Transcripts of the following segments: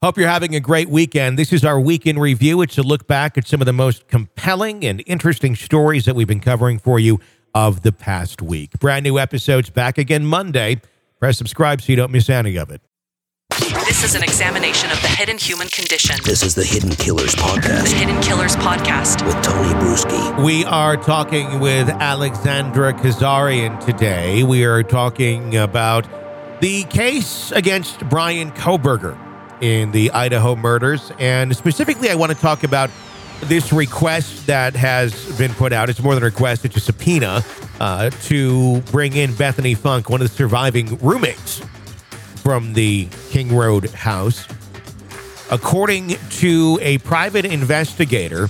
Hope you're having a great weekend. This is our Week in Review. It's a look back at some of the most compelling and interesting stories that we've been covering for you of the past week. Brand new episodes back again Monday. Press subscribe so you don't miss any of it. This is an examination of the hidden human condition. This is the Hidden Killers Podcast. The Hidden Killers Podcast. With Tony Bruschi. We are talking with Alexandra Kazarian today. We are talking about the case against Bryan Kohberger in the Idaho murders. And specifically, I want to talk about this request that has been put out. It's more than a request. It's a subpoena to bring in Bethany Funk, one of the surviving roommates from the King Road house. According to a private investigator,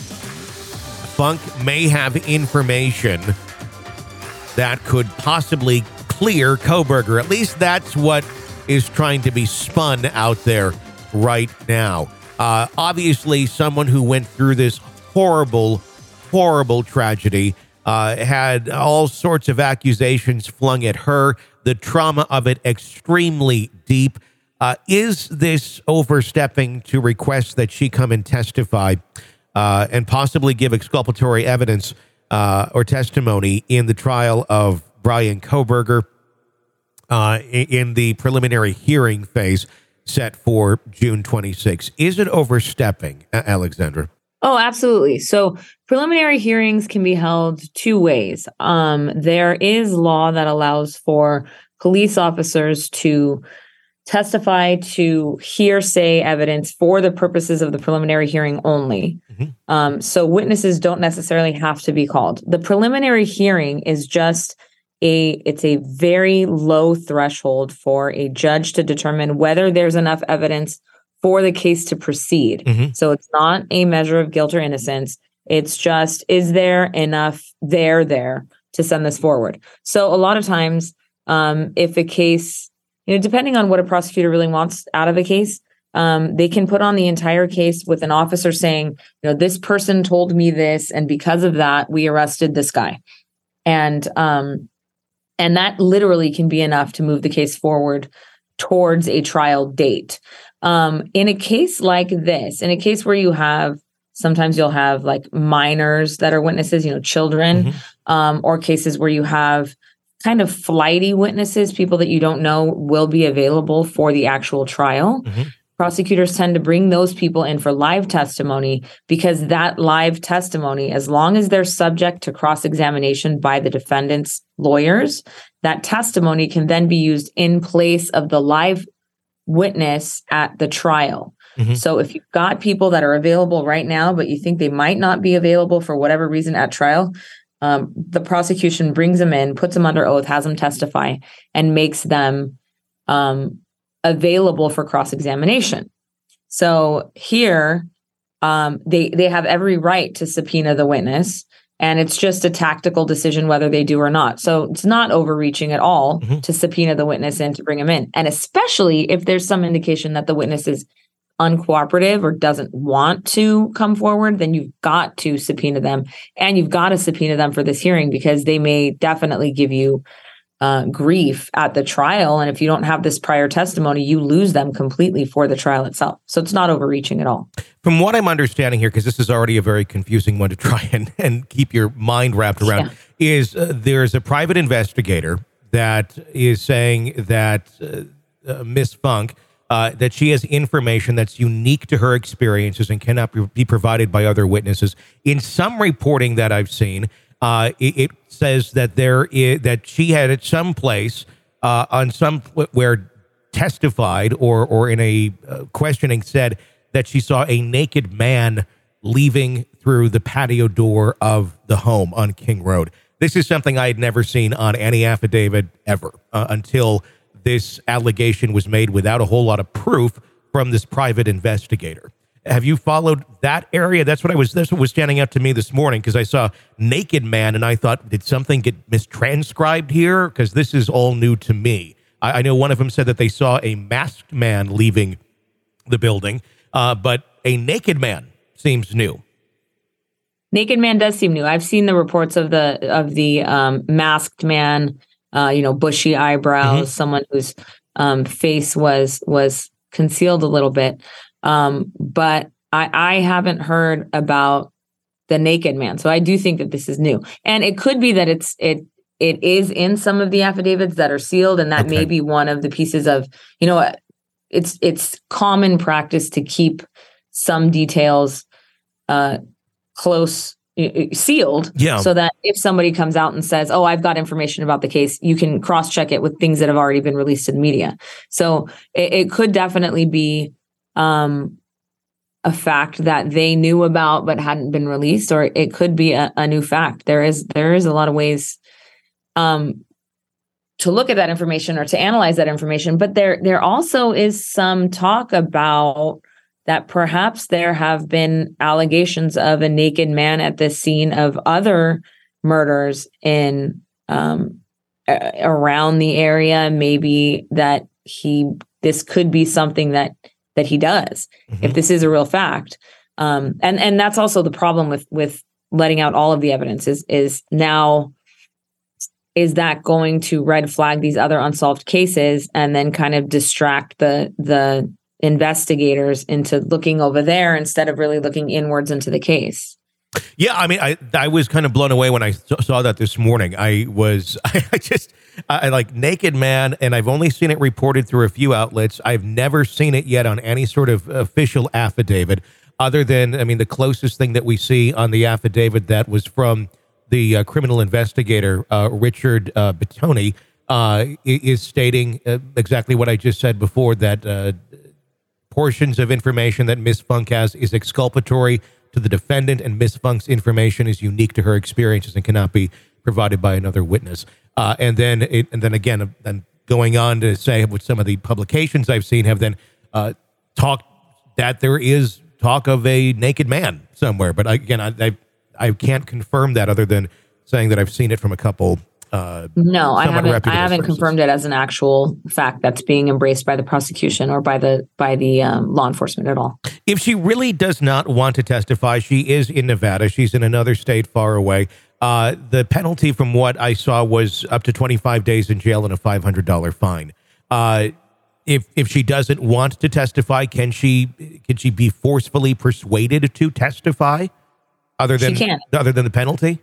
Funk may have information that could possibly clear Kohberger. At least that's what is trying to be spun out there right now. Obviously, someone who went through this horrible, horrible tragedy had all sorts of accusations flung at her. The trauma of it extremely deep. Is this overstepping to request that she come and testify and possibly give exculpatory evidence or testimony in the trial of Bryan Kohberger in the preliminary hearing phase set for June 26? Is it overstepping, Alexandra? Oh, absolutely. So preliminary hearings can be held two ways. There is law that allows for police officers to testify to hearsay evidence for the purposes of the preliminary hearing only. Mm-hmm. So witnesses don't necessarily have to be called. The preliminary hearing is just it's a very low threshold for a judge to determine whether there's enough evidence for the case to proceed. Mm-hmm. So it's not a measure of guilt or innocence. It's just, is there enough there to send this forward? So a lot of times, if a case, depending on what a prosecutor really wants out of a case, they can put on the entire case with an officer saying, this person told me this, and because of that, we arrested this guy. And that literally can be enough to move the case forward towards a trial date. In a case like this, in a case where sometimes you'll have like minors that are witnesses, children, mm-hmm. Or cases where you have kind of flighty witnesses, people that you don't know will be available for the actual trial. Mm-hmm. Prosecutors tend to bring those people in for live testimony because that live testimony, as long as they're subject to cross-examination by the defendant's lawyers, that testimony can then be used in place of the live witness at the trial. Mm-hmm. So if you've got people that are available right now, but you think they might not be available for whatever reason at trial, the prosecution brings them in, puts them under oath, has them testify, and makes them available for cross-examination. So here, they have every right to subpoena the witness, and it's just a tactical decision whether they do or not. So it's not overreaching at all mm-hmm. to subpoena the witness and to bring him in. And especially if there's some indication that the witness is uncooperative or doesn't want to come forward, then you've got to subpoena them, and you've got to subpoena them for this hearing because they may definitely give you grief at the trial. And if you don't have this prior testimony, you lose them completely for the trial itself. So it's not overreaching at all. From what I'm understanding here, because this is already a very confusing one to try and keep your mind wrapped around, is there's a private investigator that is saying that Miss Funk, that she has information that's unique to her experiences and cannot be provided by other witnesses. In some reporting that I've seen, it says that that she had at some place on some where testified or in a questioning said that she saw a naked man leaving through the patio door of the home on King Road. This is something I had never seen on any affidavit ever until this allegation was made without a whole lot of proof from this private investigator. Have you followed that area? That's what was standing out to me this morning because I saw naked man and I thought, did something get mistranscribed here? Because this is all new to me. I know one of them said that they saw a masked man leaving the building, but a naked man seems new. Naked man does seem new. I've seen the reports of the masked man, bushy eyebrows, mm-hmm. someone whose face was concealed a little bit. But I haven't heard about the naked man. So I do think that this is new. And it could be that it is in some of the affidavits that are sealed, and that may be one of the pieces of, it's common practice to keep some details close, sealed, so that if somebody comes out and says, oh, I've got information about the case, you can cross-check it with things that have already been released to the media. So it could definitely be a fact that they knew about but hadn't been released, or it could be a new fact. There is a lot of ways to look at that information or to analyze that information, but there also is some talk about that perhaps there have been allegations of a naked man at the scene of other murders in around the area. Maybe that this could be something that he does, if this is a real fact. And that's also the problem with letting out all of the evidence is now, is that going to red flag these other unsolved cases and then kind of distract the investigators into looking over there instead of really looking inwards into the case? Yeah, I mean, I was kind of blown away when I saw that this morning. I like naked man, and I've only seen it reported through a few outlets. I've never seen it yet on any sort of official affidavit, other than, I mean, the closest thing that we see on the affidavit that was from the criminal investigator, Richard Bettoni, is stating exactly what I just said before, that portions of information that Ms. Funk has is exculpatory to the defendant, and Ms. Funk's information is unique to her experiences and cannot be provided by another witness. And then again, going on to say what some of the publications I've seen have then talked that there is talk of a naked man somewhere. But again, I can't confirm that, other than saying that I've seen it from a couple. No, I haven't confirmed it as an actual fact that's being embraced by the prosecution or by the law enforcement at all. If she really does not want to testify, she is in Nevada. She's in another state far away. The penalty, from what I saw, was up to 25 days in jail and a $500 fine. If she doesn't want to testify, can she be forcefully persuaded to testify? Other than the penalty?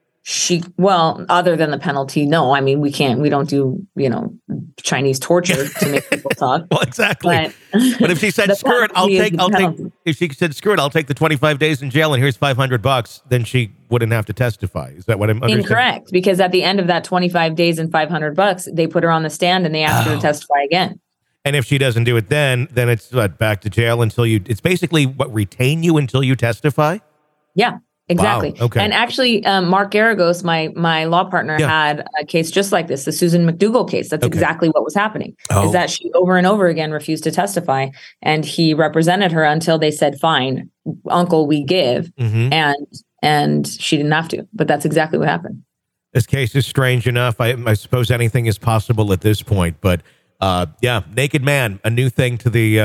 Other than the penalty, no. I mean, we can't. We don't do, Chinese torture to make people talk. Well, exactly. But if she said, "Screw it, I'll take." If she said, "Screw it, I'll take the 25 days in jail and here's $500," then she wouldn't have to testify. Is that what I'm understanding? Incorrect, because at the end of that 25 days and $500, they put her on the stand and they ask her to testify again. And if she doesn't do it, then it's back to jail until you. It's basically retain you until you testify. Yeah. Exactly. Wow. Okay. And actually, Mark Garagos, my law partner, had a case just like this, the Susan McDougal case. That's exactly what was happening, is that she over and over again refused to testify. And he represented her until they said, fine, uncle, we give. And she didn't have to. But that's exactly what happened. This case is strange enough. I suppose anything is possible at this point. But naked man, a new thing to the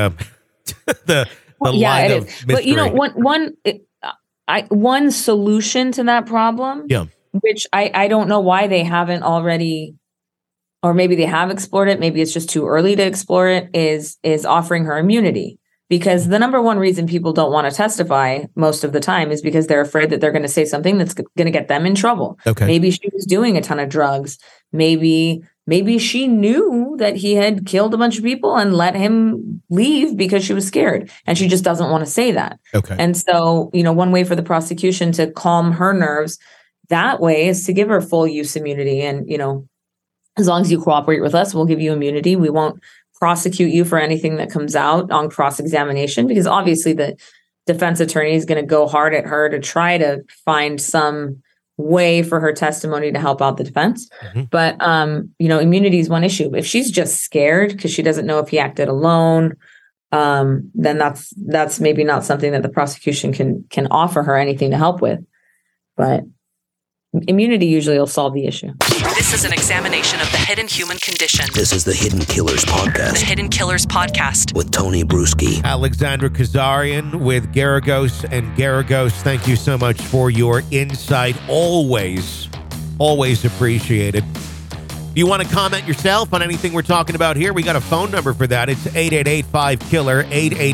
line of mystery. But one solution to that problem, which I don't know why they haven't already, or maybe they have explored it, maybe it's just too early to explore it, is offering her immunity. Because the number one reason people don't want to testify most of the time is because they're afraid that they're going to say something that's going to get them in trouble. Maybe she was doing a ton of drugs. Maybe she knew that he had killed a bunch of people and let him leave because she was scared, and she just doesn't want to say that. And so, one way for the prosecution to calm her nerves that way is to give her full use immunity. And, as long as you cooperate with us, we'll give you immunity. We won't prosecute you for anything that comes out on cross-examination, because obviously the defense attorney is going to go hard at her to try to find some way for her testimony to help out the defense. But, immunity is one issue. If she's just scared because she doesn't know if he acted alone, then that's maybe not something that the prosecution can offer her anything to help with. But immunity usually will solve the issue. This is an examination of the hidden human condition. This is the Hidden Killers Podcast. The Hidden Killers Podcast. With Tony Bruski. Alexandra Kazarian with Garagos and Garagos. Thank you so much for your insight. Always appreciated. If you want to comment yourself on anything we're talking about here, we got a phone number for that. It's 888-5KILLER,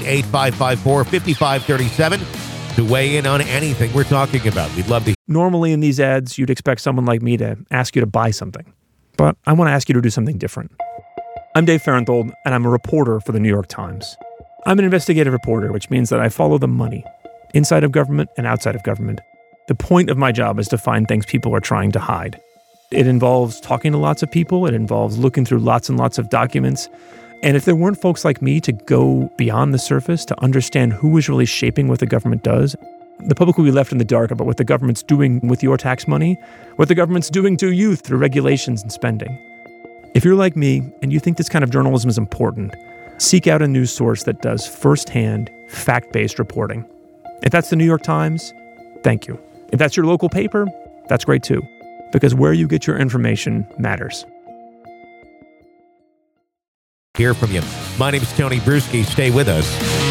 888-554-5537 to weigh in on anything we're talking about. We'd love to. Normally in these ads, you'd expect someone like me to ask you to buy something. But I want to ask you to do something different. I'm Dave Farenthold, and I'm a reporter for the New York Times. I'm an investigative reporter, which means that I follow the money, inside of government and outside of government. The point of my job is to find things people are trying to hide. It involves talking to lots of people. It involves looking through lots and lots of documents. And if there weren't folks like me to go beyond the surface to understand who is really shaping what the government does, the public will be left in the dark about what the government's doing with your tax money, what the government's doing to you through regulations and spending. If you're like me and you think this kind of journalism is important, seek out a news source that does firsthand, fact-based reporting. If that's the New York Times, thank you. If that's your local paper, that's great too. Because where you get your information matters. Hear from you. My name is Tony Bruschi. Stay with us.